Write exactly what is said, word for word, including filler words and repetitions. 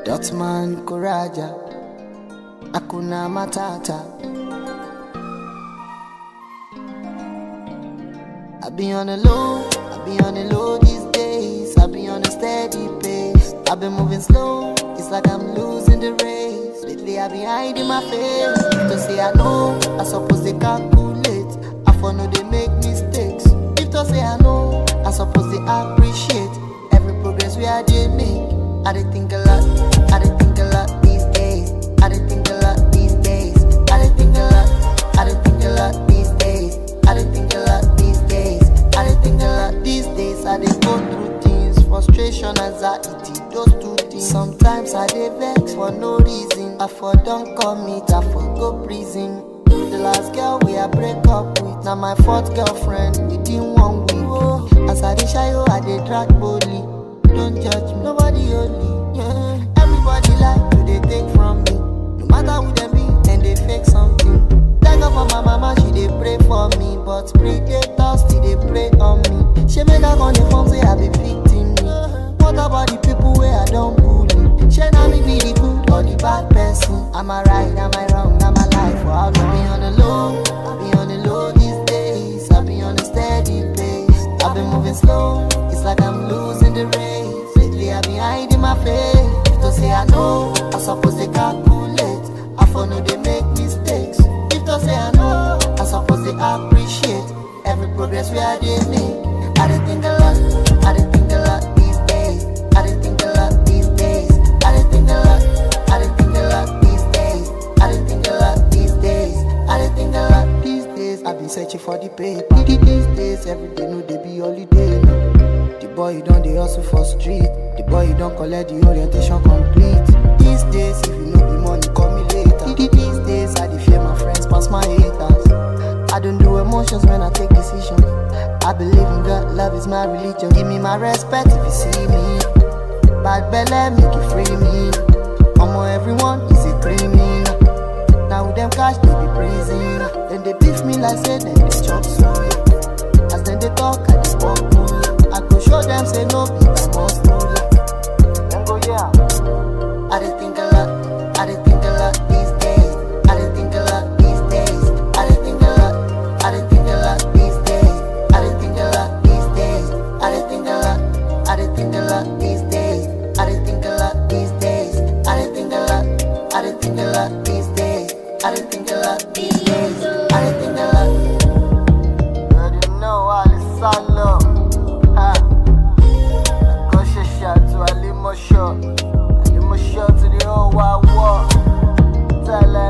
Dotman Kuraja, Akuna Matata. I be on the low, I be on the low these days. I be on a steady pace. I been moving slow, it's like I'm losing the race. Lately I be hiding my face. If to say I know, I suppose they calculate. I for know they make mistakes. If to say I know, I suppose they appreciate every progress we are they make. I dey think a lot, I dey think a lot these days. I dey think a lot these days. I dey think a lot, I dey think a lot these days. I dey think a lot these days. I dey think a lot these days. I dey go through things, frustration, anxiety, those two things. Sometimes I dey vex for no reason. I for don't commit, I for go prison. The last girl we I break up with, now my fourth girlfriend within one week. As I dey shy, oh, I dey drag boldly. Don't judge me, nobody only. Yeah. Everybody like to they take from me. No matter who them be, and they fake something. Thank God for my mama, she they pray for me. But pray they thirsty, they pray on me. She make her on the phone say I be victim me. What about the people where I don't bully? She now me be the good or the bad person. Am I right, am I wrong, am I life? Or I be on the low, I be on the low these days. I be on a steady pace. I been moving slow, it's like I'm losing the race. Lately I be hiding my face. If to say I know, I suppose they calculate. I for know they make mistakes. If to say I know, I suppose they appreciate every progress we are they make. I dey think a lot, I dey think a lot these days. I dey think a lot these days. I dey think a lot, I dey think a lot these days. I dey think a lot these days. I dey think a lot these days. I been searching for the paper. These days every day no they be holiday no. The boy you don't they hustle for street. The boy you don't collect the orientation complete. These days if you know the money call me later. These days I dey fear my friends pass my haters. I don't do emotions when I take decisions. I believe in God, love is my religion. Give me my respect if you see me. Bad belly make you free me. Almost everyone is a criminal. Now with them cash they be praising. Then they beef me like say then they chop soul. As then they talk I just walk through. I go show them say no be I must know. Then go yeah. I dey think a lot, I dey think a lot these days. I dey think a lot these days. I dey think a lot, I dey think a lot these days. I dey think a lot these days. I dey think a lot, I dey think a lot these days. I dey think a lot these days. I dey think a lot, I dey think a lot these days. I dey think a lot these days. I dey think a lot. You already know Alisalo. Ha. Go shot to Alimo shot. Alimo shot to the whole wide world. Tell